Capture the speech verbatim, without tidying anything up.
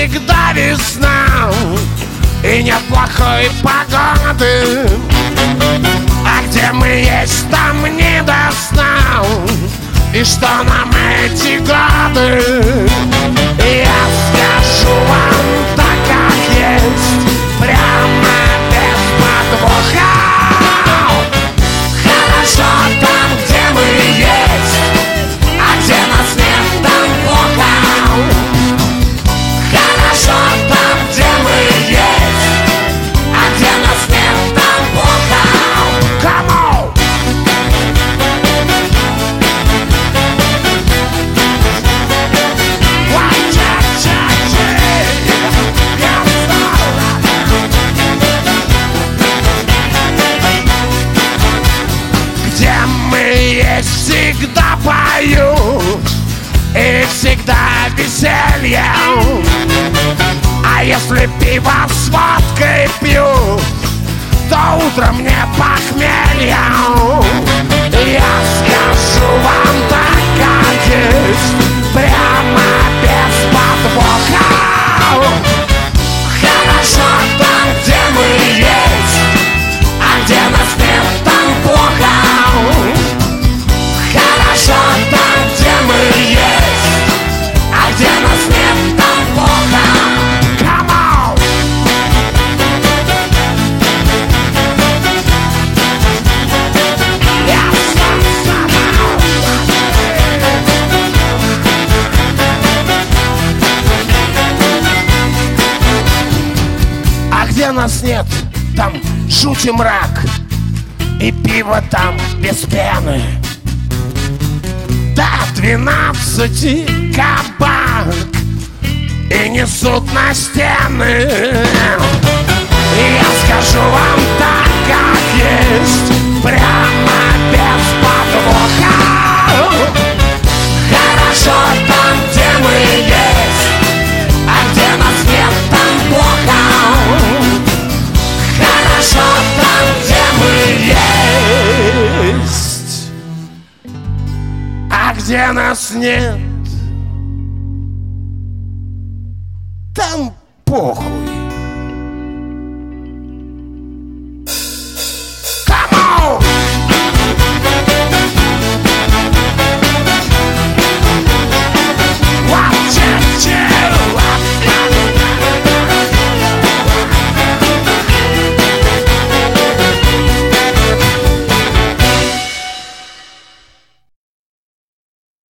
всегда весна и нет плохой погоды. А где мы есть, там не до сна. И что нам эти годы? Я скажу вам так, как есть, прямо без подвоха. Хорошо там, где мы есть, а где нас нет, там плохо. Хорошо там, где мы есть, а где нас нет, там плохо. Come on! Где мы есть, всегда поют и всегда веселье. А если пиво с водкой пьют, то утром не похмелье. Я скажу вам так, как есть, прямо без подвоха. Хорошо там, где мы есть, а где нас нет, там плохо. Хорошо там, где мы есть, а где нас нет, там плохо. Come on! А где нас нет, там жуть и мрак, и пиво там без пены. До двенадцати кабак и несут на стены. И я скажу вам так, как есть, прямо без подвоха. Хорошо там, где мы есть, а где нас нет, там плохо. Хорошо там, где мы есть, а где нас нет,